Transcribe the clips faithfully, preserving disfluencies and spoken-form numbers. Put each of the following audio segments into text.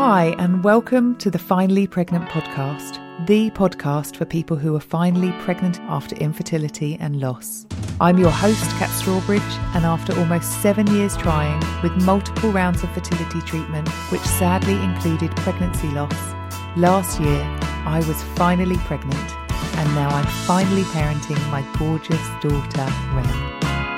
Hi, and welcome to the Finally Pregnant podcast, the podcast for people who are finally pregnant after infertility and loss. I'm your host, Kat Strawbridge, and after almost seven years trying, with multiple rounds of fertility treatment, which sadly included pregnancy loss, last year I was finally pregnant, and now I'm finally parenting my gorgeous daughter, Wren.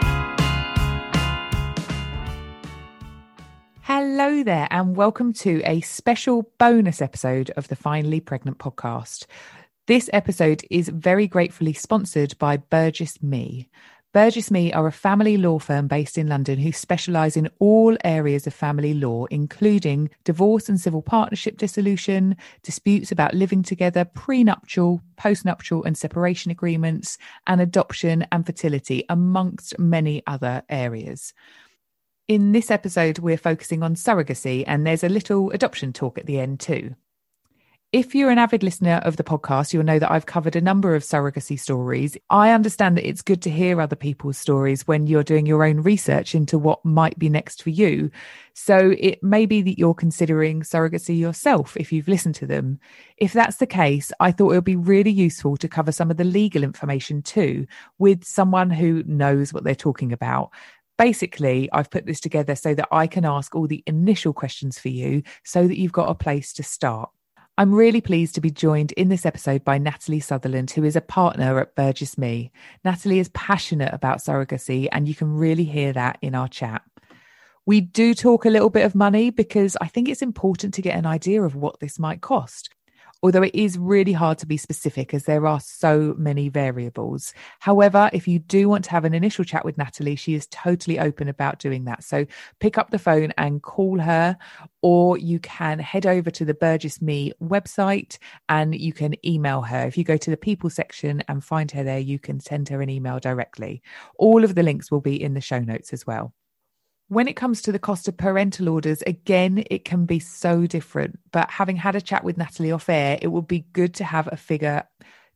Hello there, and welcome to a special bonus episode of the Finally Pregnant podcast. This episode is very gratefully sponsored by Burgess Me. Burgess Me are a family law firm based in London who specialise in all areas of family law, including divorce and civil partnership dissolution, disputes about living together, prenuptial, postnuptial and separation agreements, and adoption and fertility, amongst many other areas. In this episode, we're focusing on surrogacy, and there's a little adoption talk at the end too. If you're an avid listener of the podcast, you'll know that I've covered a number of surrogacy stories. I understand that it's good to hear other people's stories when you're doing your own research into what might be next for you. So it may be that you're considering surrogacy yourself if you've listened to them. If that's the case, I thought it would be really useful to cover some of the legal information too, with someone who knows what they're talking about. Basically, I've put this together so that I can ask all the initial questions for you so that you've got a place to start. I'm really pleased to be joined in this episode by Natalie Sutherland, who is a partner at Burgess Me. Natalie is passionate about surrogacy, and you can really hear that in our chat. We do talk a little bit of money because I think it's important to get an idea of what this might cost. Although it is really hard to be specific as there are so many variables. However, if you do want to have an initial chat with Natalie, she is totally open about doing that. So pick up the phone and call her, or you can head over to the Burgess Me website and you can email her. If you go to the people section and find her there, you can send her an email directly. All of the links will be in the show notes as well. When it comes to the cost of parental orders, again, it can be so different. But having had a chat with Natalie off air, it would be good to have a figure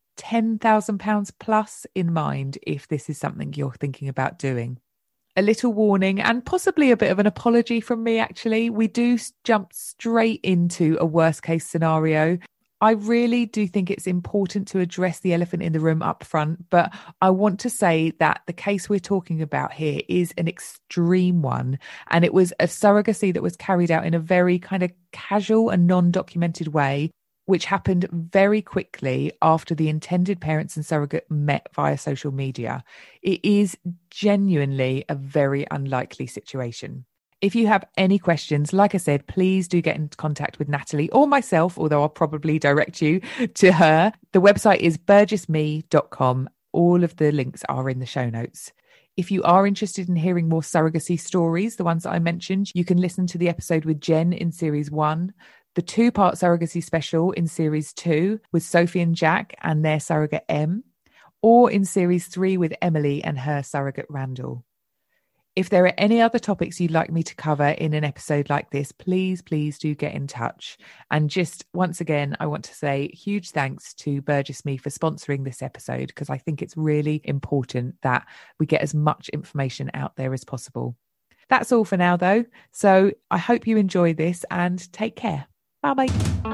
ten thousand pounds plus in mind if this is something you're thinking about doing. A little warning and possibly a bit of an apology from me, actually. We do jump straight into a worst case scenario. I really do think it's important to address the elephant in the room up front, but I want to say that the case we're talking about here is an extreme one, and it was a surrogacy that was carried out in a very kind of casual and non-documented way, which happened very quickly after the intended parents and surrogate met via social media. It is genuinely a very unlikely situation. If you have any questions, like I said, please do get in contact with Natalie or myself, although I'll probably direct you to her. The website is burgess me dot com. All of the links are in the show notes. If you are interested in hearing more surrogacy stories, the ones that I mentioned, you can listen to the episode with Jen in series one, the two-part surrogacy special in series two with Sophie and Jack and their surrogate Em, or in series three with Emily and her surrogate Randall. If there are any other topics you'd like me to cover in an episode like this, please, please do get in touch. And just once again, I want to say huge thanks to Burgess Me for sponsoring this episode, because I think it's really important that we get as much information out there as possible. That's all for now, though. So I hope you enjoy this and take care. Bye-bye.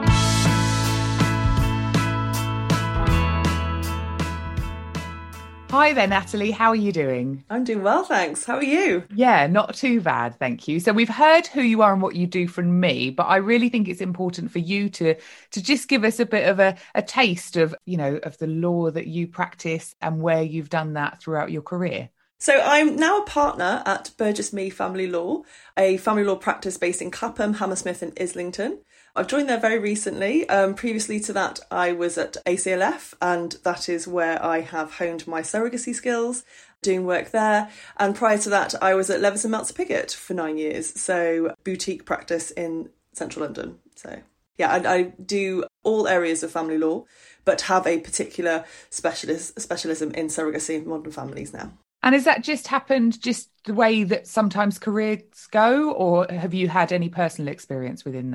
Hi there, Natalie. How are you doing? I'm doing well, thanks. How are you? Yeah, not too bad, thank you. So we've heard who you are and what you do from me, but I really think it's important for you to to just give us a bit of a, a taste of, you know, of the law that you practice and where you've done that throughout your career. So I'm now a partner at Burgess Me Family Law, a family law practice based in Clapham, Hammersmith and Islington. I've joined there very recently. Um, previously to that, I was at A C L F, and that is where I have honed my surrogacy skills, doing work there. And prior to that, I was at Levis and Meltzer Piggott for nine years, so boutique practice in central London. So yeah, I, I do all areas of family law, but have a particular specialist specialism in surrogacy and modern families now. And has that just happened just the way that sometimes careers go, or have you had any personal experience within that? A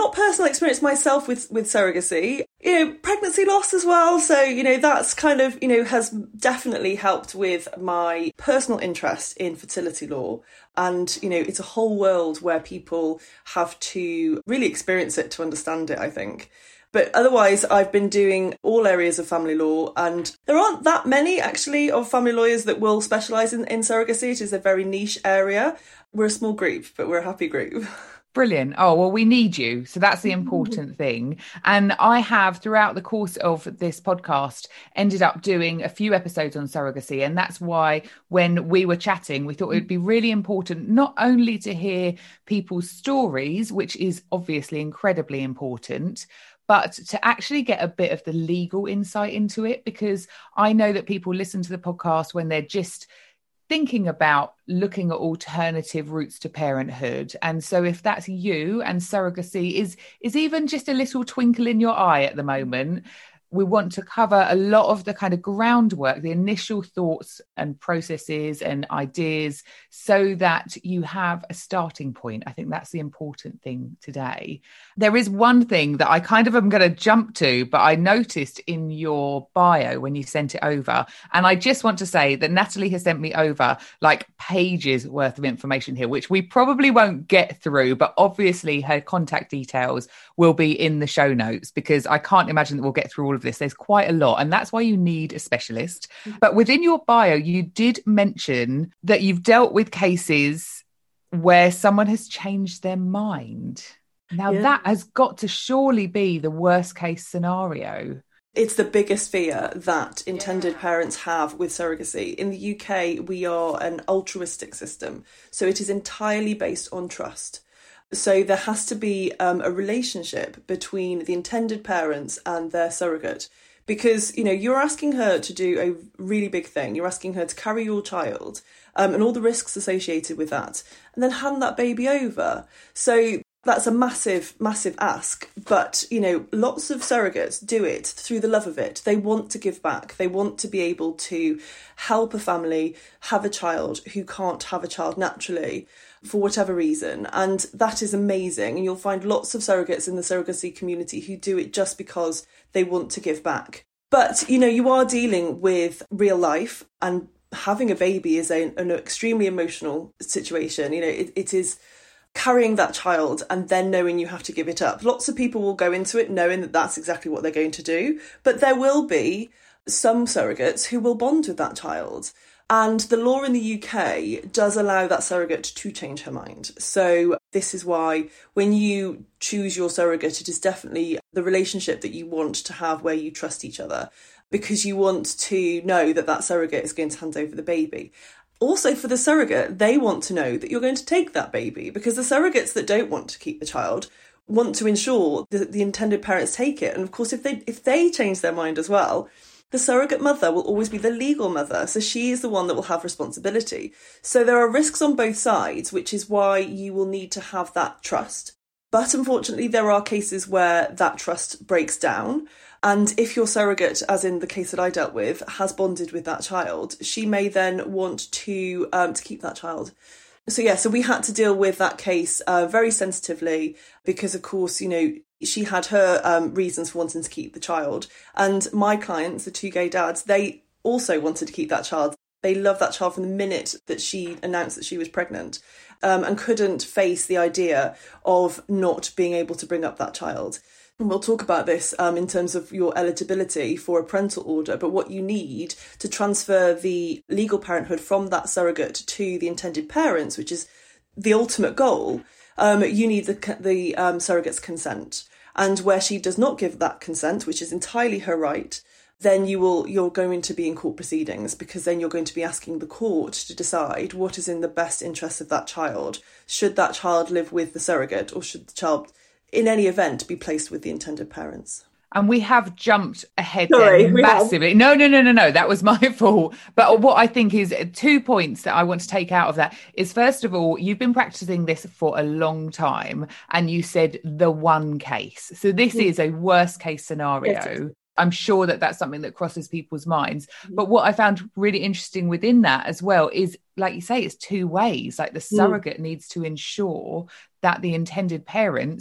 not personal experience myself with, with surrogacy, you know, pregnancy loss as well. So, you know, that's kind of, you know, has definitely helped with my personal interest in fertility law. And, you know, it's a whole world where people have to really experience it to understand it, I think. But otherwise, I've been doing all areas of family law, and there aren't that many, actually, of family lawyers that will specialise in, in surrogacy. It is a very niche area. We're a small group, but we're a happy group. Brilliant. Oh, well, we need you. So that's the important thing. And I have, throughout the course of this podcast, ended up doing a few episodes on surrogacy. And that's why when we were chatting, we thought it would be really important not only to hear people's stories, which is obviously incredibly important, but to actually get a bit of the legal insight into it, because I know that people listen to the podcast when they're just thinking about looking at alternative routes to parenthood. And so if that's you and surrogacy is is even just a little twinkle in your eye at the moment, we want to cover a lot of the kind of groundwork, the initial thoughts and processes and ideas, so that you have a starting point. I think that's the important thing today. There is one thing that I kind of am going to jump to, but I noticed in your bio when you sent it over, and I just want to say that Natalie has sent me over like pages worth of information here, which we probably won't get through, but obviously her contact details will be in the show notes, because I can't imagine that we'll get through all of this. There's quite a lot, and that's why you need a specialist. But within your bio, you did mention that you've dealt with cases where someone has changed their mind. Now, yeah. That has got to surely be the worst case scenario. It's the biggest fear that intended yeah. parents have with surrogacy. In the U K, we are an altruistic system, so it is entirely based on trust. So there has to be um, a relationship between the intended parents and their surrogate, because, you know, you're asking her to do a really big thing. You're asking her to carry your child um, and all the risks associated with that, and then hand that baby over. So that's a massive, massive ask. But, you know, lots of surrogates do it through the love of it. They want to give back. They want to be able to help a family have a child who can't have a child naturally, for whatever reason. And that is amazing. And you'll find lots of surrogates in the surrogacy community who do it just because they want to give back. But, you know, you are dealing with real life, and having a baby is a, an extremely emotional situation. You know, it, it is carrying that child and then knowing you have to give it up. Lots of people will go into it knowing that that's exactly what they're going to do. But there will be some surrogates who will bond with that child. And the law in the U K does allow that surrogate to change her mind. So this is why when you choose your surrogate, it is definitely the relationship that you want to have where you trust each other, because you want to know that that surrogate is going to hand over the baby. Also, for the surrogate, they want to know that you're going to take that baby, because the surrogates that don't want to keep the child want to ensure that the intended parents take it. And of course, if they if they change their mind as well, the surrogate mother will always be the legal mother, so she is the one that will have responsibility. So there are risks on both sides, which is why you will need to have that trust. But unfortunately, there are cases where that trust breaks down. And if your surrogate, as in the case that I dealt with, has bonded with that child, she may then want to um, to keep that child. So yeah, so we had to deal with that case uh, very sensitively, because of course, you know, she had her um, reasons for wanting to keep the child. And my clients, the two gay dads, they also wanted to keep that child. They loved that child from the minute that she announced that she was pregnant, um, and couldn't face the idea of not being able to bring up that child. And we'll talk about this um, in terms of your eligibility for a parental order, but what you need to transfer the legal parenthood from that surrogate to the intended parents, which is the ultimate goal, um, you need the, the um, surrogate's consent. And where she does not give that consent, which is entirely her right, then you will, you're going to be in court proceedings, because then you're going to be asking the court to decide what is in the best interest of that child. Should that child live with the surrogate, or should the child, in any event, be placed with the intended parents? And we have jumped ahead Sorry, there massively. Have. No, no, no, no, no. That was my fault. But what I think is two points that I want to take out of that is, first of all, you've been practicing this for a long time, and you said the one case. So this mm. is a worst case scenario. Yes. I'm sure that that's something that crosses people's minds. Mm. But what I found really interesting within that as well is, like you say, it's two ways. Like the surrogate mm. needs to ensure that the intended parents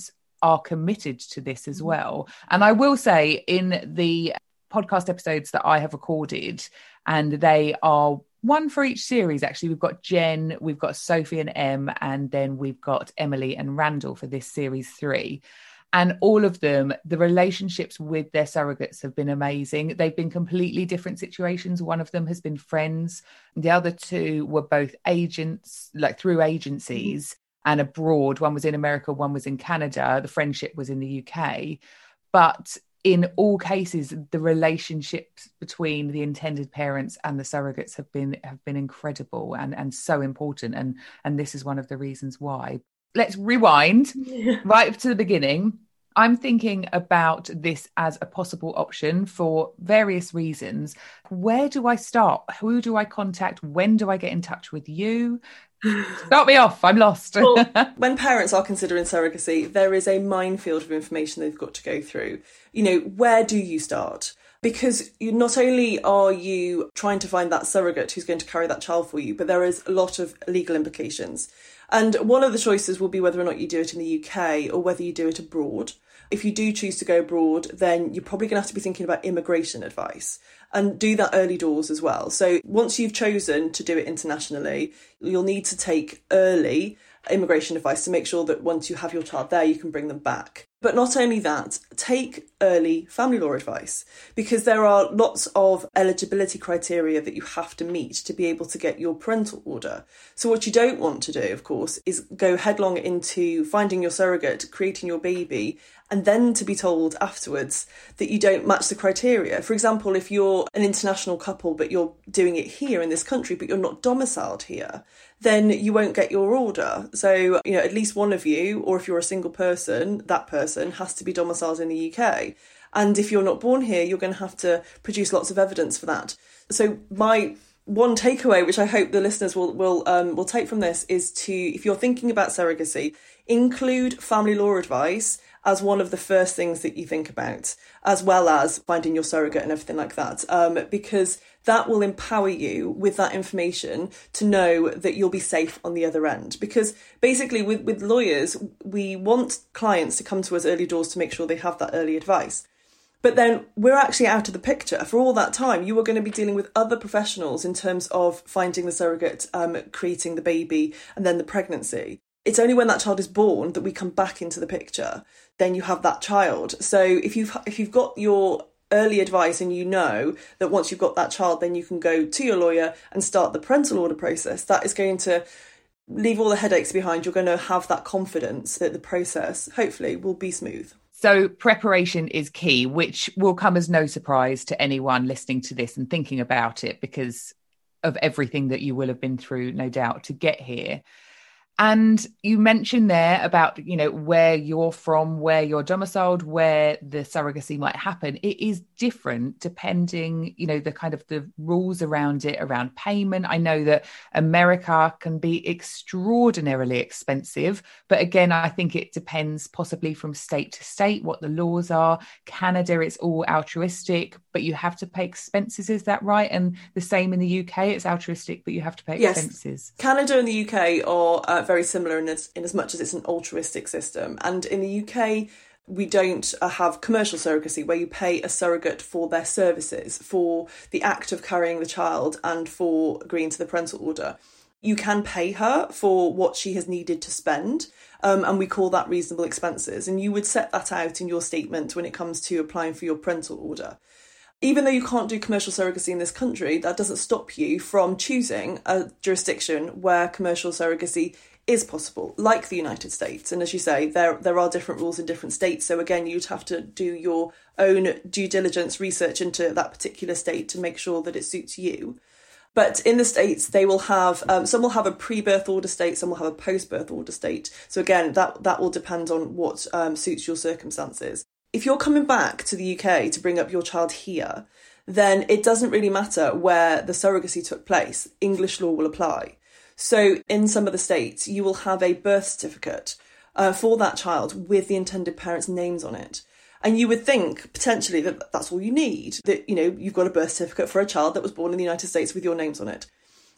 are committed to this as well. And I will say, in the podcast episodes that I have recorded, and they are one for each series, actually, we've got Jen, we've got Sophie and Em, and then we've got Emily and Randall for this series three. And all of them, the relationships with their surrogates have been amazing. They've been completely different situations. One of them has been friends. The other two were both agents, like through agencies mm-hmm. and abroad. One was in America, one was in Canada. The friendship was in the U K. But in all cases, the relationships between the intended parents and the surrogates have been have been incredible and, and so important. And, and this is one of the reasons why. Let's rewind yeah. right to the beginning. I'm thinking about this as a possible option for various reasons. Where do I start? Who do I contact? When do I get in touch with you? Start me off. I'm lost. Well, when parents are considering surrogacy, there is a minefield of information they've got to go through. You know, where do you start? Because you, not only are you trying to find that surrogate who's going to carry that child for you, but there is a lot of legal implications. And one of the choices will be whether or not you do it in the U K or whether you do it abroad. If you do choose to go abroad, then you're probably going to have to be thinking about immigration advice and do that early doors as well. So once you've chosen to do it internationally, you'll need to take early immigration advice to make sure that once you have your child there, you can bring them back. But not only that, take early family law advice, because there are lots of eligibility criteria that you have to meet to be able to get your parental order. So what you don't want to do, of course, is go headlong into finding your surrogate, creating your baby, and then to be told afterwards that you don't match the criteria. For example, if you're an international couple, but you're doing it here in this country, but you're not domiciled here, then you won't get your order. So, you know, at least one of you, or if you're a single person, that person has to be domiciled in the U K. And if you're not born here, you're going to have to produce lots of evidence for that. So my one takeaway, which I hope the listeners will will um, will take from this, is to, if you're thinking about surrogacy, include family law advice as one of the first things that you think about, as well as finding your surrogate and everything like that, um, because that will empower you with that information to know that you'll be safe on the other end. Because basically with, with lawyers, we want clients to come to us early doors to make sure they have that early advice. But then we're actually out of the picture. For all that time, you are going to be dealing with other professionals in terms of finding the surrogate, um, creating the baby, and then the pregnancy. It's only when that child is born that we come back into the picture. Then you have that child. So if you've if you've got your early advice and you know that once you've got that child, then you can go to your lawyer and start the parental order process, that is going to leave all the headaches behind. You're going to have that confidence that the process, hopefully, will be smooth. So preparation is key, which will come as no surprise to anyone listening to this and thinking about it, because of everything that you will have been through, no doubt, to get here. And you mentioned there about, you know, where you're from, where you're domiciled, where the surrogacy might happen. It is different depending, you know, the kind of the rules around it, around payment. I know that America can be extraordinarily expensive, but again, I think it depends possibly from state to state what the laws are. Canada, it's all altruistic, but you have to pay expenses. Is that right? And the same in the U K, it's altruistic, but you have to pay yes. expenses. Canada and the U K are uh, very similar in as, in as much as it's an altruistic system. And in the U K, we don't uh, have commercial surrogacy where you pay a surrogate for their services, for the act of carrying the child and for agreeing to the parental order. You can pay her for what she has needed to spend, um, and we call that reasonable expenses. And you would set that out in your statement when it comes to applying for your parental order. Even though you can't do commercial surrogacy in this country, that doesn't stop you from choosing a jurisdiction where commercial surrogacy is possible, like the United States. And as you say, there there are different rules in different states. So again, you'd have to do your own due diligence research into that particular state to make sure that it suits you. But in the States, they will have, um, some will have a pre-birth order state, some will have a post-birth order state. So again, that, that will depend on what um, suits your circumstances. If you're coming back to the U K to bring up your child here, then it doesn't really matter where the surrogacy took place. English law will apply. So in some of the states, you will have a birth certificate uh, for that child with the intended parents' names on it. And you would think potentially that that's all you need, that, you know, you've got a birth certificate for a child that was born in the United States with your names on it.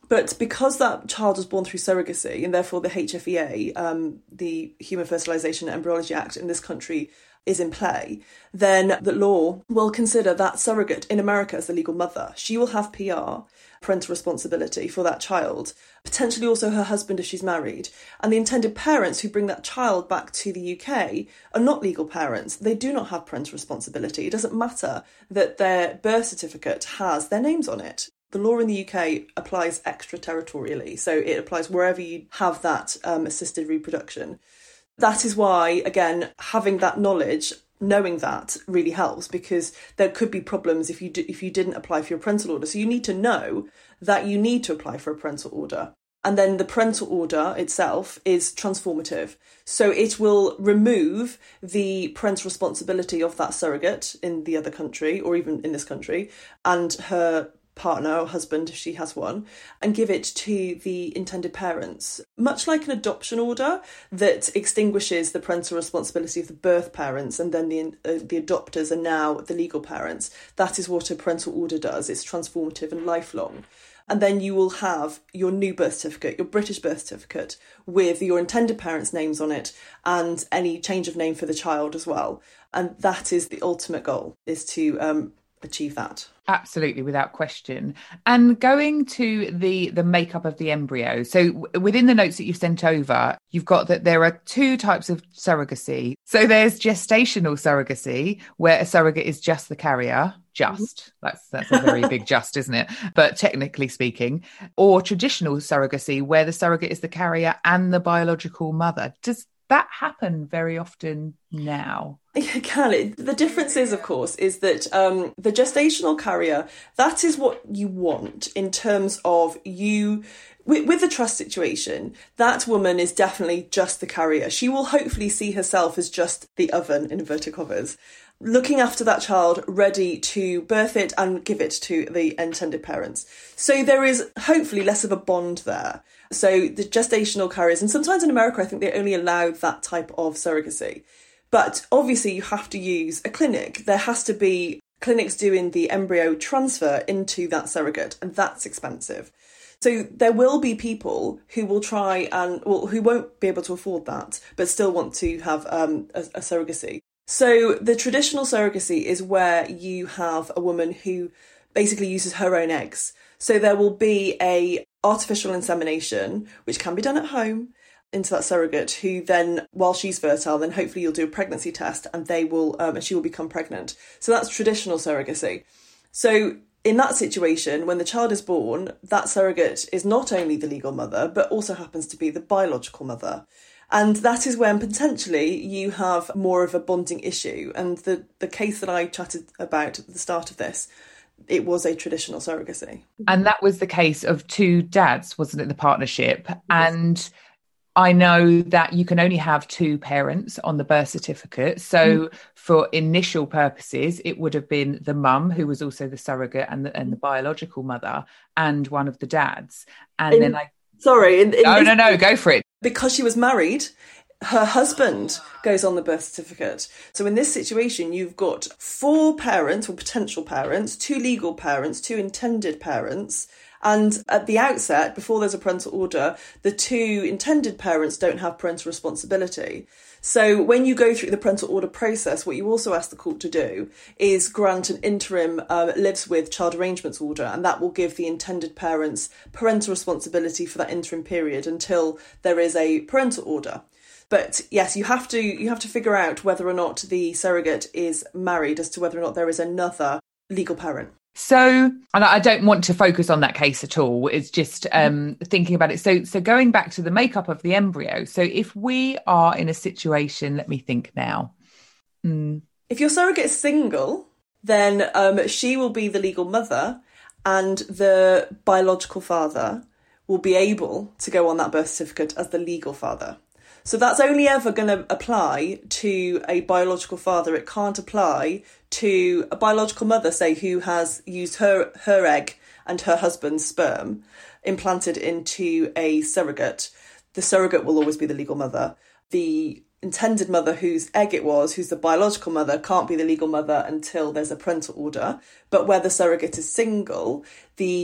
But because that child was born through surrogacy, and therefore the H F E A, um, the Human Fertilisation and Embryology Act in this country, is in play, then the law will consider that surrogate in America as the legal mother. She will have P R, parental responsibility for that child, potentially also her husband if she's married. And the intended parents who bring that child back to the U K are not legal parents. They do not have parental responsibility. It doesn't matter that their birth certificate has their names on it. The law in the U K applies extraterritorially, so it applies wherever you have that um, assisted reproduction. That is why, again, having that knowledge, knowing that really helps, because there could be problems if you do, if you didn't apply for your parental order. So you need to know that you need to apply for a parental order. And then the parental order itself is transformative. So it will remove the parental responsibility of that surrogate in the other country, or even in this country, and her partner or husband if she has one, and give it to the intended parents, much like an adoption order that extinguishes the parental responsibility of the birth parents, and then the uh, the adopters are now the legal parents. That is what a parental order does. It's transformative and lifelong. And then you will have your new birth certificate, your British birth certificate, with your intended parents' names on it and any change of name for the child as well. And that is the ultimate goal, is to um, achieve that. Absolutely, without question. And going to the the makeup of the embryo, so w- within the notes that you've sent over, you've got that there are two types of surrogacy. So there's gestational surrogacy, where a surrogate is just the carrier, just, mm-hmm. that's that's a very big just, isn't it? But technically speaking, or traditional surrogacy, where the surrogate is the carrier and the biological mother. Does that happen very often now? It can. The difference is, of course, is that um, the gestational carrier, that is what you want in terms of you, with, with the trust situation, that woman is definitely just the carrier. She will hopefully see herself as just the oven, in inverted commas, looking after that child, ready to birth it and give it to the intended parents. So there is hopefully less of a bond there. So the gestational carriers, and sometimes in America, I think they only allow that type of surrogacy. But obviously you have to use a clinic. There has to be clinics doing the embryo transfer into that surrogate, and that's expensive. So there will be people who will try and, well, who won't be able to afford that, but still want to have um, a, a surrogacy. So the traditional surrogacy is where you have a woman who basically uses her own eggs. So there will be a artificial insemination, which can be done at home, into that surrogate, who then, while she's fertile, then hopefully you'll do a pregnancy test and they will, um, and she will become pregnant. So that's traditional surrogacy. So in that situation, when the child is born, that surrogate is not only the legal mother, but also happens to be the biological mother. And that is when potentially you have more of a bonding issue. And the, the case that I chatted about at the start of this, it was a traditional surrogacy. And that was the case of two dads, wasn't it, the partnership? Yes. And I know that you can only have two parents on the birth certificate. So mm. for initial purposes, it would have been the mum, who was also the surrogate, and the, and the biological mother, and one of the dads. And in, then I... Sorry. In, in no, this, no, no, go for it. Because she was married, her husband goes on the birth certificate. So in this situation, you've got four parents, or potential parents, two legal parents, two intended parents. And at the outset, before there's a parental order, the two intended parents don't have parental responsibility. So when you go through the parental order process, what you also ask the court to do is grant an interim uh, lives with child arrangements order, and that will give the intended parents parental responsibility for that interim period until there is a parental order. But yes, you have to you have to figure out whether or not the surrogate is married, as to whether or not there is another legal parent. So, and I don't want to focus on that case at all. It's just um, thinking about it. So, so going back to the makeup of the embryo. So if we are in a situation, let me think now. Mm. If your surrogate is single, then um, she will be the legal mother, and the biological father will be able to go on that birth certificate as the legal father. So that's only ever going to apply to a biological father. It can't apply to a biological mother, say, who has used her, her egg and her husband's sperm implanted into a surrogate. The surrogate will always be the legal mother. The intended mother whose egg it was, who's the biological mother, can't be the legal mother until there's a parental order. But where the surrogate is single, the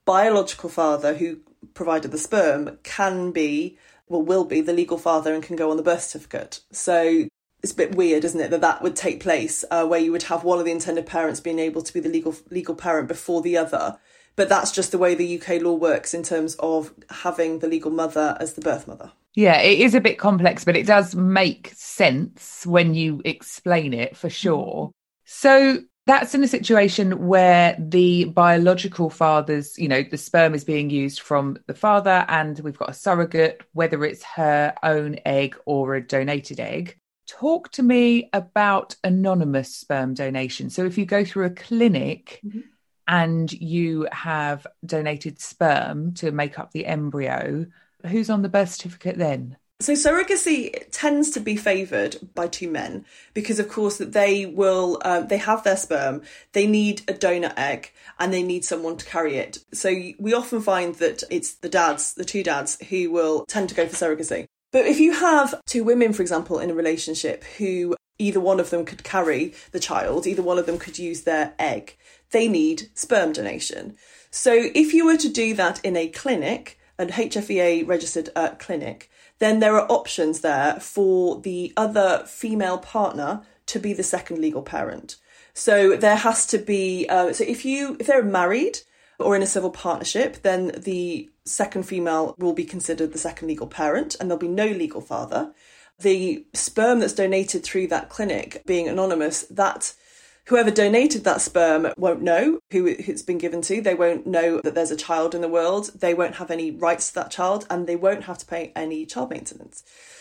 biological father who provided the sperm can be, well, will be the legal father and can go on the birth certificate. So it's a bit weird, isn't it, that that would take place uh, where you would have one of the intended parents being able to be the legal legal parent before the other. But that's just the way the U K law works in terms of having the legal mother as the birth mother. Yeah, it is a bit complex, but it does make sense when you explain it, for sure. So that's in a situation where the biological father's, you know, the sperm is being used from the father and we've got a surrogate, whether it's her own egg or a donated egg. Talk to me about anonymous sperm donation. So if you go through a clinic mm-hmm. and you have donated sperm to make up the embryo, who's on the birth certificate then? So surrogacy tends to be favoured by two men because, of course, that they will um, they have their sperm, they need a donor egg, and they need someone to carry it. So we often find that it's the dads, the two dads, who will tend to go for surrogacy. But if you have two women, for example, in a relationship who either one of them could carry the child, either one of them could use their egg, they need sperm donation. So if you were to do that in a clinic, an H F E A registered uh, clinic, then there are options there for the other female partner to be the second legal parent. So there has to be, uh, so if you if they're married or in a civil partnership, then the second female will be considered the second legal parent and there'll be no legal father. The sperm that's donated through that clinic being anonymous, that whoever donated that sperm won't know who it's been given to. They won't know that there's a child in the world. They won't have any rights to that child and they won't have to pay any child maintenance.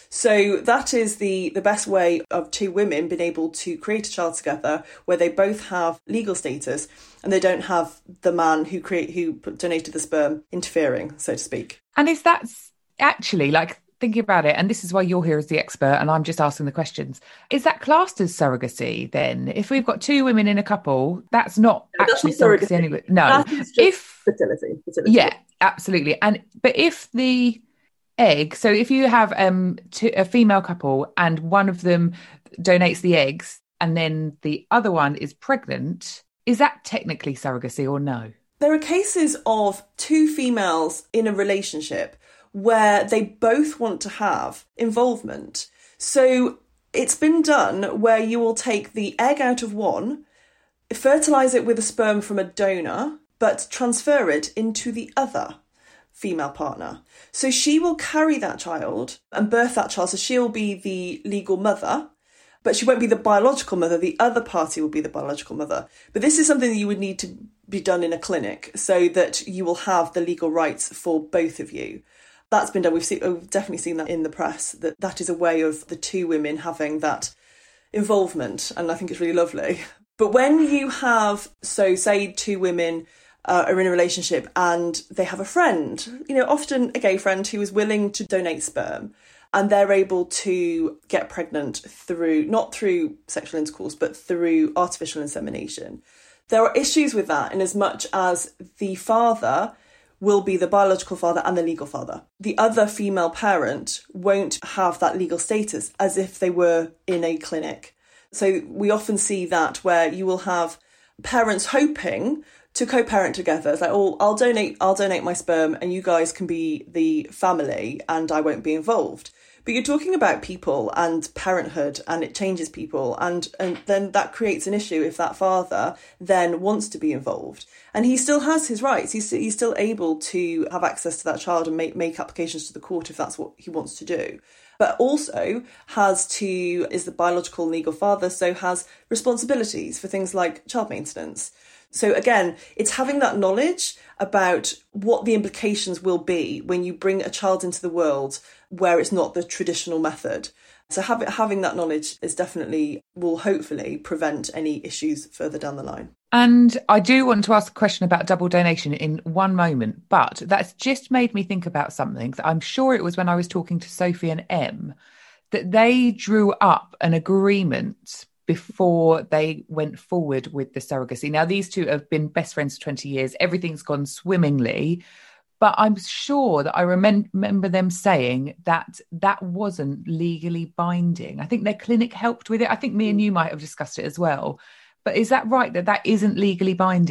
So that is the, the best way of two women being able to create a child together where they both have legal status and they don't have the man who create who donated the sperm interfering, so to speak. And is that actually, like, thinking about it, and this is why you're here as the expert and I'm just asking the questions, is that classed as surrogacy then? If we've got two women in a couple, that's not no, actually that's not surrogacy, surrogacy anyway. No, that is just if fertility, fertility. Yeah, absolutely. And but if the egg, so if you have um two, a female couple and one of them donates the eggs and then the other one is pregnant, is that technically surrogacy or no? There are cases of two females in a relationship where they both want to have involvement. So it's been done where you will take the egg out of one, fertilise it with a sperm from a donor, but transfer it into the other female partner. So she will carry that child and birth that child. So she'll be the legal mother, but she won't be the biological mother. The other party will be the biological mother. But this is something that you would need to be done in a clinic so that you will have the legal rights for both of you. That's been done. We've, seen, we've definitely seen that in the press, that that is a way of the two women having that involvement. And I think it's really lovely. But when you have, so say two women uh, are in a relationship and they have a friend, you know, often a gay friend who is willing to donate sperm and they're able to get pregnant through, not through sexual intercourse, but through artificial insemination. There are issues with that in as much as the father will be the biological father and the legal father. The other female parent won't have that legal status as if they were in a clinic. So we often see that where you will have parents hoping to co-parent together. It's like, oh, I'll donate, I'll donate my sperm and you guys can be the family and I won't be involved. But you're talking about people and parenthood and it changes people. And, and then that creates an issue if that father then wants to be involved. And he still has his rights. He's, he's still able to have access to that child and make, make applications to the court if that's what he wants to do. But also has to, is the biological legal father, so has responsibilities for things like child maintenance. So again, it's having that knowledge about what the implications will be when you bring a child into the world where it's not the traditional method. So have, having that knowledge is definitely, will hopefully prevent any issues further down the line. And I do want to ask a question about double donation in one moment, but that's just made me think about something that I'm sure it was when I was talking to Sophie and Em, that they drew up an agreement before they went forward with the surrogacy. Now, these two have been best friends for twenty years. Everything's gone swimmingly. But I'm sure that I remem- remember them saying that that wasn't legally binding. I think their clinic helped with it. I think me and you might have discussed it as well. But is that right, that that isn't legally binding?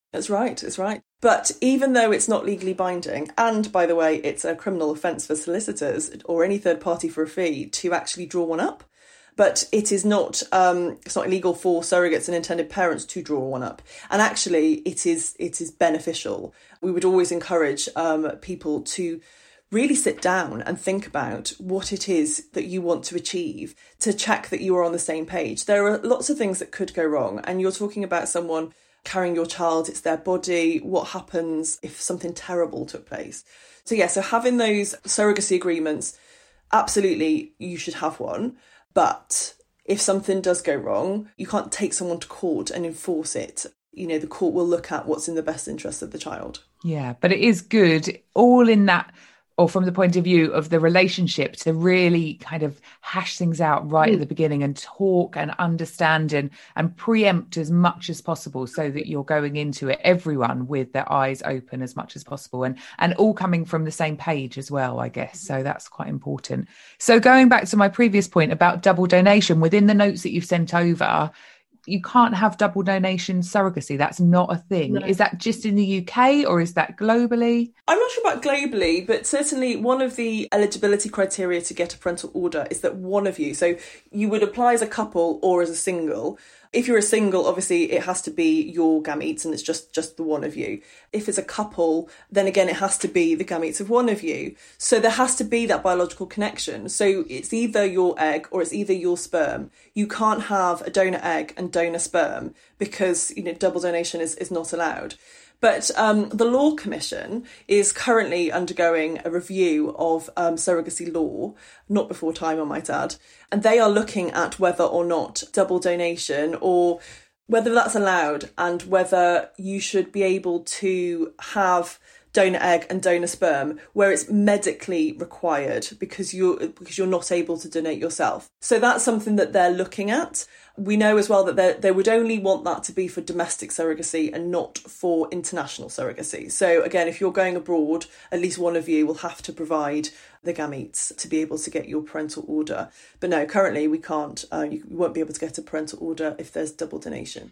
That's right, it's right. But even though it's not legally binding, and by the way, it's a criminal offence for solicitors or any third party for a fee to actually draw one up, but it is not um, it's not illegal for surrogates and intended parents to draw one up. And actually, it is it is beneficial. We would always encourage um, people to really sit down and think about what it is that you want to achieve, to check that you are on the same page. There are lots of things that could go wrong, and you're talking about someone carrying your child, it's their body, what happens if something terrible took place. So yeah, so having those surrogacy agreements, absolutely you should have one, but if something does go wrong, you can't take someone to court and enforce it. You know, the court will look at what's in the best interest of the child. Yeah, but it is good, all in that, or from the point of view of the relationship, to really kind of hash things out right mm. at the beginning and talk and understand and, and preempt as much as possible, so that you're going into it, everyone with their eyes open as much as possible, and, and all coming from the same page as well, I guess. So that's quite important. So going back to my previous point about double donation, within the notes that you've sent over, you can't have double donation surrogacy. That's not a thing. No. Is that just in the U K or is that globally? I'm not sure about globally, but certainly one of the eligibility criteria to get a parental order is that one of you, so you would apply as a couple or as a single. If you're a single, obviously it has to be your gametes and it's just, just the one of you. If it's a couple, then again, it has to be the gametes of one of you. So there has to be that biological connection. So it's either your egg or it's either your sperm. You can't have a donor egg and donor sperm because, you know, double donation is, is not allowed. But um, the Law Commission is currently undergoing a review of um, surrogacy law, not before time, I might add, and they are looking at whether or not double donation, or whether that's allowed, and whether you should be able to have donor egg and donor sperm where it's medically required because you're because you're not able to donate yourself. So that's something that they're looking at. We know as well that they would only want that to be for domestic surrogacy and not for international surrogacy. So again, if you're going abroad, at least one of you will have to provide the gametes to be able to get your parental order. But no, currently we can't. Uh, you won't be able to get a parental order if there's double donation.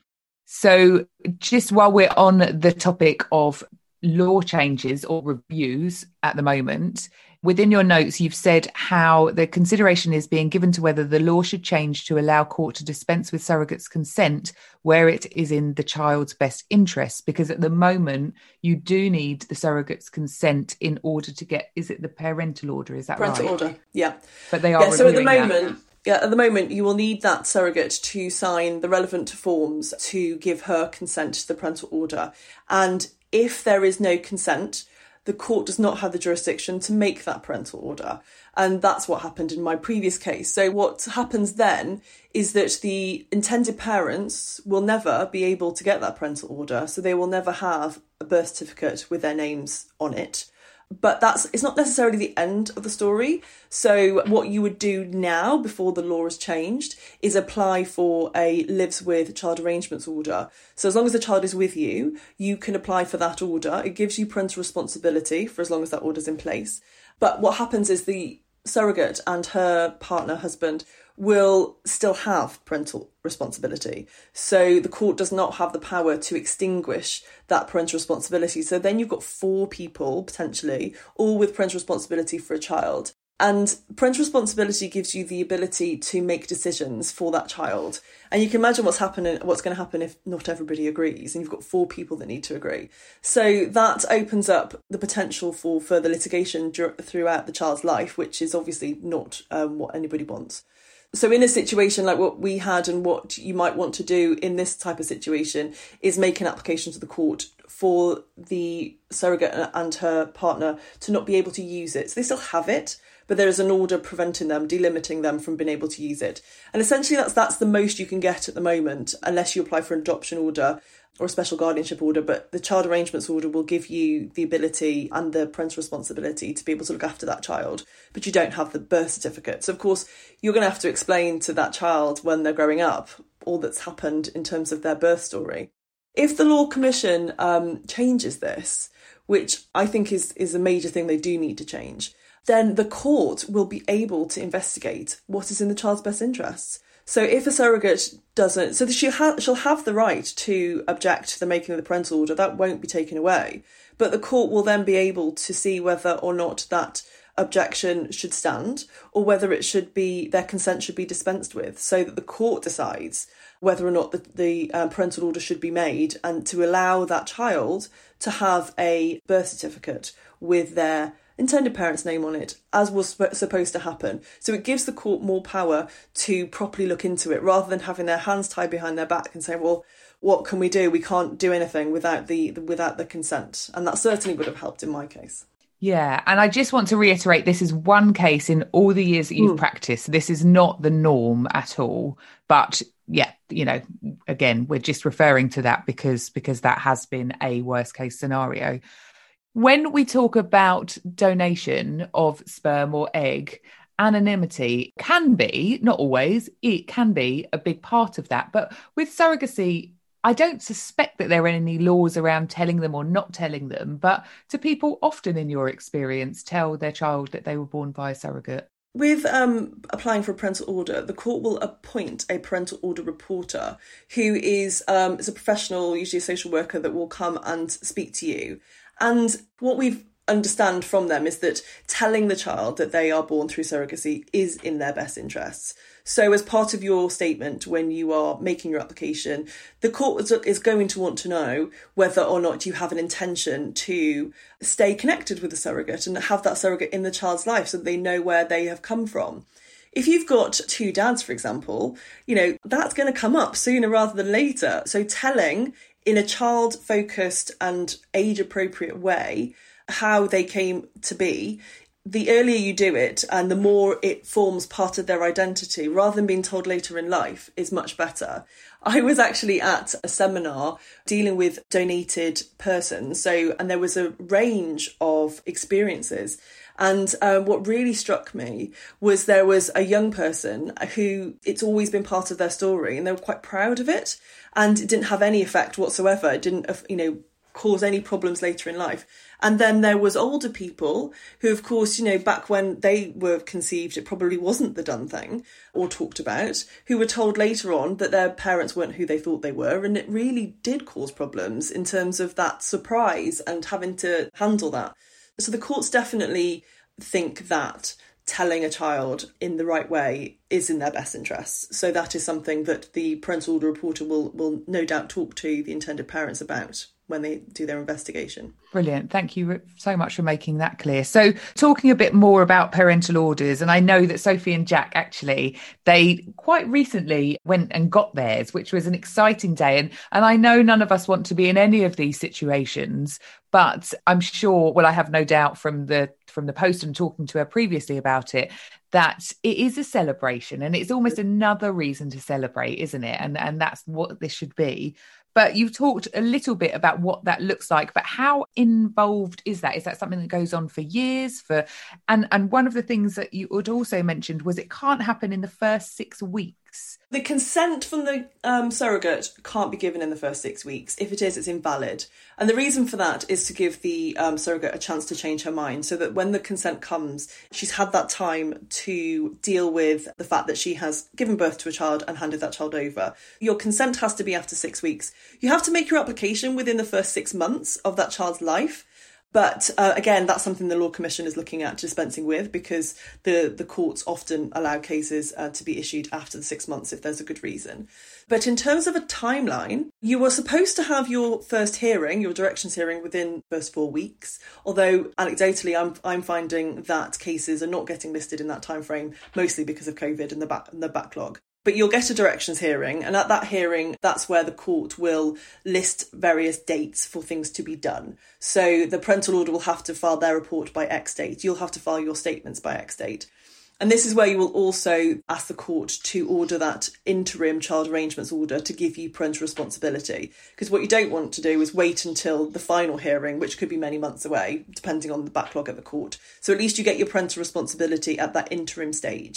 So just while we're on the topic of law changes or reviews at the moment, within your notes you've said how the consideration is being given to whether the law should change to allow court to dispense with surrogate's consent where it is in the child's best interest, because at the moment you do need the surrogate's consent in order to get, is it the parental order, is that parental right? order, yeah. But they are yeah, so at the moment that. Yeah, at the moment, you will need that surrogate to sign the relevant forms to give her consent to the parental order. And if there is no consent, the court does not have the jurisdiction to make that parental order. And that's what happened in my previous case. So what happens then is that the intended parents will never be able to get that parental order. So they will never have a birth certificate with their names on it. But that's it's not necessarily the end of the story. So what you would do now, before the law has changed, is apply for a lives with child arrangements order. So as long as the child is with you, you can apply for that order. It gives you parental responsibility for as long as that order's in place. But what happens is the surrogate and her partner, husband, will still have parental responsibility. So the court does not have the power to extinguish that parental responsibility. So then you've got four people, potentially, all with parental responsibility for a child. And parental responsibility gives you the ability to make decisions for that child. And you can imagine what's happening, what's going to happen if not everybody agrees, and you've got four people that need to agree. So that opens up the potential for further litigation throughout the child's life, which is obviously not um, what anybody wants. So in a situation like what we had, and what you might want to do in this type of situation, is make an application to the court for the surrogate and her partner to not be able to use it. So they still have it, but there is an order preventing them, delimiting them from being able to use it. And essentially that's that's the most you can get at the moment, unless you apply for an adoption order or a special guardianship order. But the child arrangements order will give you the ability and the parental responsibility to be able to look after that child, but you don't have the birth certificate. So of course you're going to have to explain to that child when they're growing up all that's happened in terms of their birth story. If the Law Commission um, changes this, which I think is, is a major thing they do need to change, then the court will be able to investigate what is in the child's best interests. So if a surrogate doesn't, so she'll, ha- she'll have the right to object to the making of the parental order. That won't be taken away. But the court will then be able to see whether or not that objection should stand, or whether it should be, their consent should be dispensed with, so that the court decides whether or not the, the um, parental order should be made, and to allow that child to have a birth certificate with their intended parent's name on it, as was sp- supposed to happen. So it gives the court more power to properly look into it, rather than having their hands tied behind their back and saying, well, what can we do? We can't do anything without the without the consent. And that certainly would have helped in my case. Yeah. And I just want to reiterate, this is one case in all the years that you've mm. practiced. This is not the norm at all. But yeah, you know, again, we're just referring to that because because that has been a worst case scenario. When we talk about donation of sperm or egg, anonymity can be, not always, it can be a big part of that. But with surrogacy, I don't suspect that there are any laws around telling them or not telling them. But do people often, in your experience, tell their child that they were born by a surrogate? With um, applying for a parental order, the court will appoint a parental order reporter who is, um, is a professional, usually a social worker, that will come and speak to you. And what we understand from them is that telling the child that they are born through surrogacy is in their best interests. So as part of your statement, when you are making your application, the court is going to want to know whether or not you have an intention to stay connected with the surrogate and have that surrogate in the child's life so that they know where they have come from. If you've got two dads, for example, you know, that's going to come up sooner rather than later. So telling in a child-focused and age-appropriate way how they came to be, the earlier you do it and the more it forms part of their identity, rather than being told later in life, is much better. I was actually at a seminar dealing with donated persons, so and there was a range of experiences. And um, what really struck me was there was a young person who it's always been part of their story, and they were quite proud of it, and it didn't have any effect whatsoever. It didn't, you know, cause any problems later in life. And then there was older people who, of course, you know, back when they were conceived, it probably wasn't the done thing or talked about, who were told later on that their parents weren't who they thought they were. And it really did cause problems in terms of that surprise and having to handle that. So the courts definitely think that telling a child in the right way is in their best interests. So that is something that the parental order reporter will, will no doubt talk to the intended parents about when they do their investigation. Brilliant. Thank you so much for making that clear. So talking a bit more about parental orders, and I know that Sophie and Jack, actually, they quite recently went and got theirs, which was an exciting day. And, and I know none of us want to be in any of these situations, but I'm sure, well, I have no doubt from the from the post and talking to her previously about it, that it is a celebration and it's almost another reason to celebrate, isn't it? And, and that's what this should be. But you've talked a little bit about what that looks like, but how involved is that? Is that something that goes on for years? For and and one of the things that you had also mentioned was it can't happen in the first six weeks. The consent from the um, surrogate can't be given in the first six weeks. If it is, it's invalid. And the reason for that is to give the um, surrogate a chance to change her mind, so that when the consent comes, she's had that time to deal with the fact that she has given birth to a child and handed that child over. Your consent has to be after six weeks. You have to make your application within the first six months of that child's life. But uh, again, that's something the Law Commission is looking at dispensing with, because the, the courts often allow cases uh, to be issued after the six months if there's a good reason. But in terms of a timeline, you were supposed to have your first hearing, your directions hearing, within the first four weeks. Although anecdotally, I'm I'm finding that cases are not getting listed in that time frame, mostly because of COVID and the back and the backlog. But you'll get a directions hearing, and at that hearing, that's where the court will list various dates for things to be done. So the parental order will have to file their report by X date. You'll have to file your statements by X date. And this is where you will also ask the court to order that interim child arrangements order to give you parental responsibility. Because what you don't want to do is wait until the final hearing, which could be many months away, depending on the backlog at the court. So at least you get your parental responsibility at that interim stage.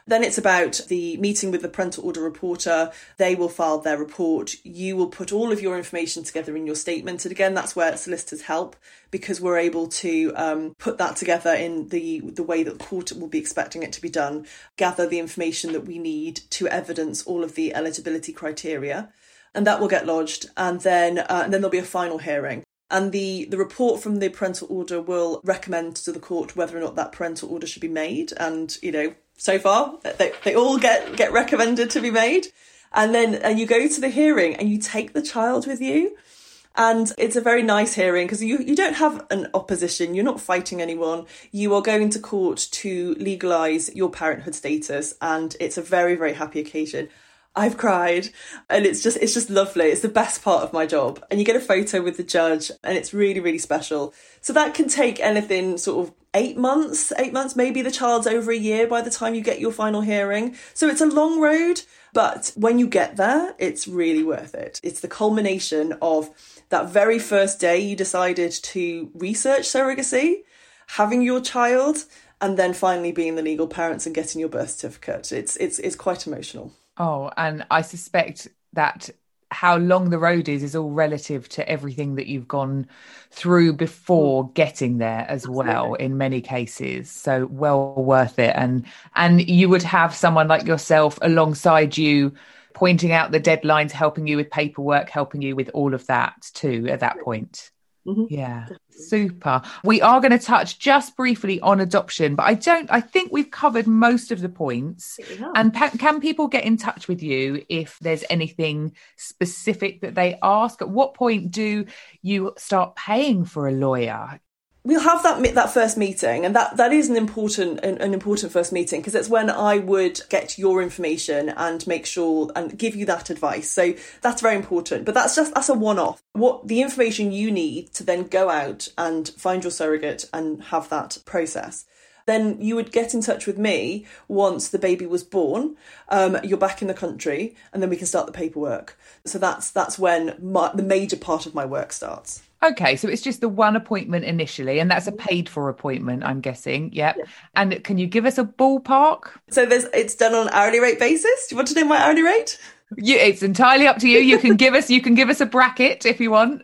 Then it's about the meeting with the parental order reporter. They will file their report. You will put all of your information together in your statement. And again, that's where solicitors help, because we're able to um, put that together in the, the way that the court will be expecting it to be done, gather the information that we need to evidence all of the eligibility criteria. And that will get lodged. And then, uh, and then there'll be a final hearing. And the, the report from the parental order will recommend to the court whether or not that parental order should be made. And, you know, so far, they, they all get, get recommended to be made. And then and you go to the hearing and you take the child with you. And it's a very nice hearing because you, you don't have an opposition. You're not fighting anyone. You are going to court to legalise your parenthood status. And it's a very, very happy occasion. I've cried, and it's just it's just lovely. It's the best part of my job. And you get a photo with the judge, and it's really, really special. So that can take anything sort of eight months, eight months, maybe the child's over a year by the time you get your final hearing. So it's a long road, but when you get there, it's really worth it. It's the culmination of that very first day you decided to research surrogacy, having your child, and then finally being the legal parents and getting your birth certificate. It's it's it's quite emotional. Oh, and I suspect that how long the road is is all relative to everything that you've gone through before getting there as Absolutely. Well, in many cases. So well worth it. And and you would have someone like yourself alongside you, pointing out the deadlines, helping you with paperwork, helping you with all of that too at that point. Mm-hmm. Yeah, Definitely. Super. We are going to touch just briefly on adoption, but I don't, I think we've covered most of the points. And pa- can people get in touch with you if there's anything specific that they ask? At what point do you start paying for a lawyer? We'll have that that first meeting, and that, that is an important an, an important first meeting, because it's when I would get your information and make sure and give you that advice. So that's very important. But that's just that's a one-off. What the information you need to then go out and find your surrogate and have that process. Then you would get in touch with me once the baby was born. Um, you're back in the country, and then we can start the paperwork. So that's that's when my, the major part of my work starts. Okay, so it's just the one appointment initially, and that's a paid for appointment, I'm guessing. Yep. Yeah. And can you give us a ballpark? So there's it's done on an hourly rate basis. Do you want to know my hourly rate? You, it's entirely up to you. You can give us you can give us a bracket if you want.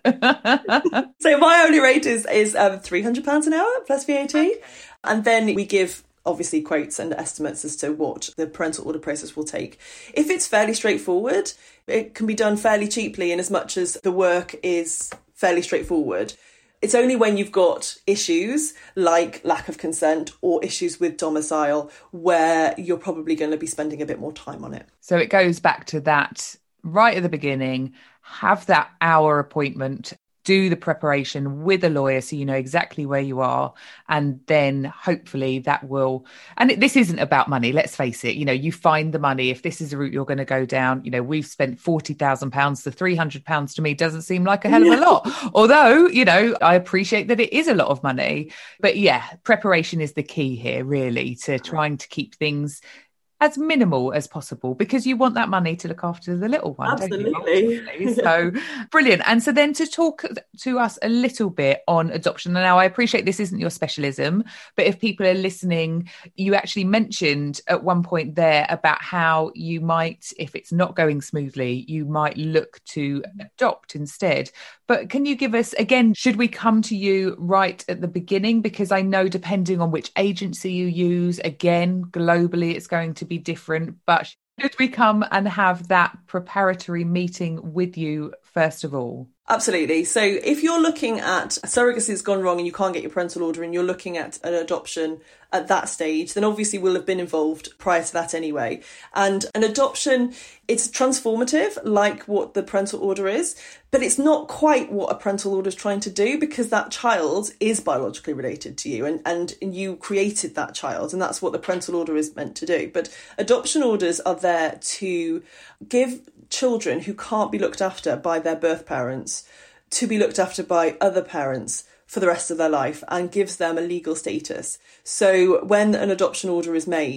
So my hourly rate is is um, three hundred pounds an hour plus V A T. Okay. And then we give obviously quotes and estimates as to what the parental order process will take. If it's fairly straightforward, it can be done fairly cheaply, in as much as the work is fairly straightforward. It's only when you've got issues like lack of consent or issues with domicile where you're probably going to be spending a bit more time on it. So it goes back to that right at the beginning, have that hour appointment, do the preparation with a lawyer so you know exactly where you are, and then hopefully that will, and it, this isn't about money, let's face it, you know, you find the money. If this is a route you're going to go down, you know, we've spent forty thousand pounds, the three hundred pounds to me doesn't seem like a hell of a lot, although, you know, I appreciate that it is a lot of money. But yeah, preparation is the key here, really, to trying to keep things as minimal as possible, because you want that money to look after the little one. Absolutely. Don't you? So brilliant. And so then to talk to us a little bit on adoption. And now I appreciate this isn't your specialism, but if people are listening, you actually mentioned at one point there about how you might, if it's not going smoothly, you might look to adopt instead. But can you give us, again, should we come to you right at the beginning? Because I know depending on which agency you use, again, globally, it's going to be different. But should we come and have that preparatory meeting with you first of all? Absolutely. So if you're looking at surrogacy has gone wrong and you can't get your parental order and you're looking at an adoption at that stage, then obviously we'll have been involved prior to that anyway. And an adoption, it's transformative, like what the parental order is, but it's not quite what a parental order is trying to do, because that child is biologically related to you and, and you created that child, and that's what the parental order is meant to do. But adoption orders are there to give children who can't be looked after by their birth parents to be looked after by other parents for the rest of their life, and gives them a legal status. So when an adoption order is made,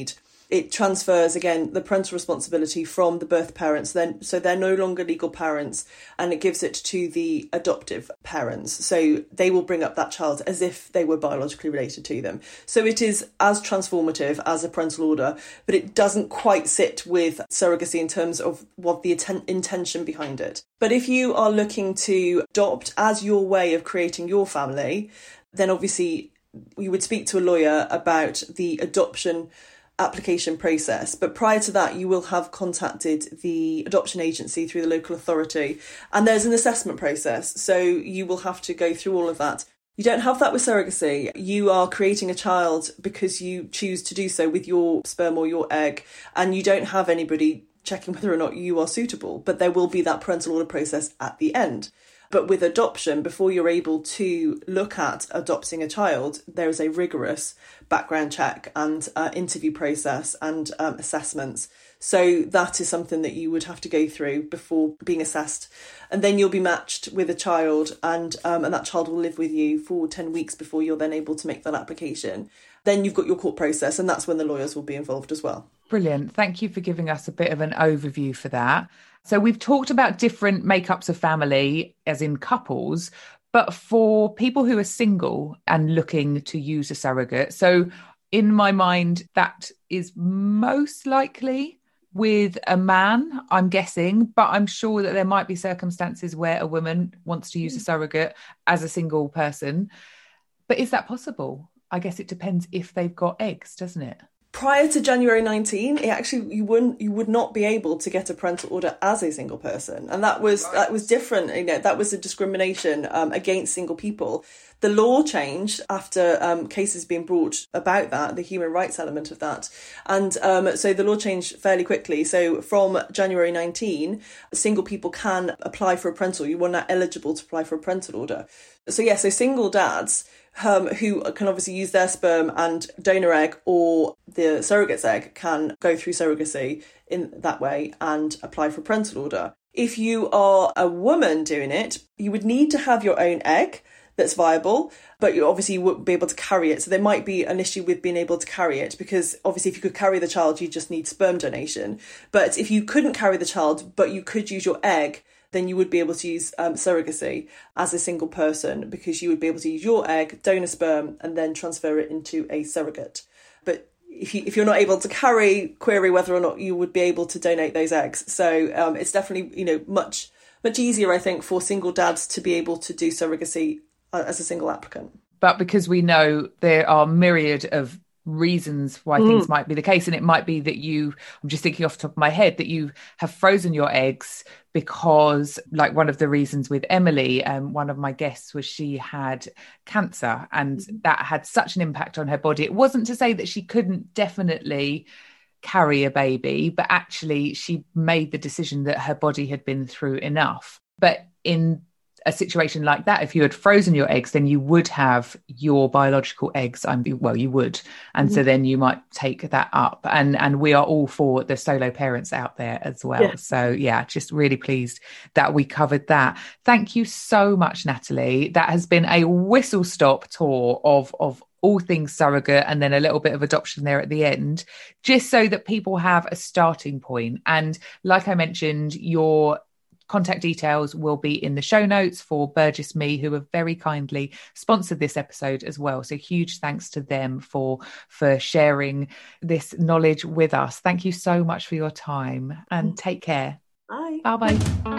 it transfers, again, the parental responsibility from the birth parents. Then, so they're no longer legal parents, and it gives it to the adoptive parents. So they will bring up that child as if they were biologically related to them. So it is as transformative as a parental order, but it doesn't quite sit with surrogacy in terms of what the atten- intention behind it. But if you are looking to adopt as your way of creating your family, then obviously you would speak to a lawyer about the adoption application process. But prior to that, you will have contacted the adoption agency through the local authority, and there's an assessment process. So you will have to go through all of that. You don't have that with surrogacy. You are creating a child because you choose to do so with your sperm or your egg, and you don't have anybody checking whether or not you are suitable. But there will be that parental order process at the end. But with adoption, before you're able to look at adopting a child, there is a rigorous background check and uh, interview process and um, assessments. So that is something that you would have to go through before being assessed. And then you'll be matched with a child, and um, and that child will live with you for ten weeks before you're then able to make that application. Then you've got your court process, and that's when the lawyers will be involved as well. Brilliant. Thank you for giving us a bit of an overview for that. So we've talked about different makeups of family, as in couples, but for people who are single and looking to use a surrogate. So in my mind, that is most likely with a man, I'm guessing, but I'm sure that there might be circumstances where a woman wants to use a surrogate as a single person. But is that possible? I guess it depends if they've got eggs, doesn't it? Prior to January nineteenth, it actually you wouldn't you would not be able to get a parental order as a single person, and that was right. that was different. You know, that was a discrimination um, against single people. The law changed after um, cases being brought about that, the human rights element of that, and um, so the law changed fairly quickly. So from January nineteenth, single people can apply for a parental. You are now eligible to apply for a parental order. So yeah, so single dads. Um, who can obviously use their sperm and donor egg, or the surrogate's egg, can go through surrogacy in that way and apply for a parental order. If you are a woman doing it, you would need to have your own egg that's viable, but you obviously wouldn't be able to carry it. So there might be an issue with being able to carry it, because obviously if you could carry the child, you just need sperm donation. But if you couldn't carry the child, but you could use your egg, then you would be able to use um, surrogacy as a single person, because you would be able to use your egg, donor sperm, and then transfer it into a surrogate. But if, you, if you're not able to carry, query whether or not you would be able to donate those eggs. So um, it's definitely, you know, much, much easier, I think, for single dads to be able to do surrogacy uh, as a single applicant. But because we know there are myriad of reasons why mm. things might be the case, and it might be that you, I'm just thinking off the top of my head, that you have frozen your eggs because, like one of the reasons with Emily, um, one of my guests, was she had cancer, and mm. that had such an impact on her body. It wasn't to say that she couldn't definitely carry a baby, but actually she made the decision that her body had been through enough. But in a situation like that, if you had frozen your eggs, then you would have your biological eggs. I'm well, you would, and mm-hmm. so then you might take that up. And and we are all for the solo parents out there as well. Yeah. So yeah, just really pleased that we covered that. Thank you so much, Natalie. That has been a whistle stop tour of of all things surrogate, and then a little bit of adoption there at the end, just so that people have a starting point. And like I mentioned, your contact details will be in the show notes for Burgess Me, who have very kindly sponsored this episode as well. So huge thanks to them for, for sharing this knowledge with us. Thank you so much for your time, and take care. Bye. Bye-bye.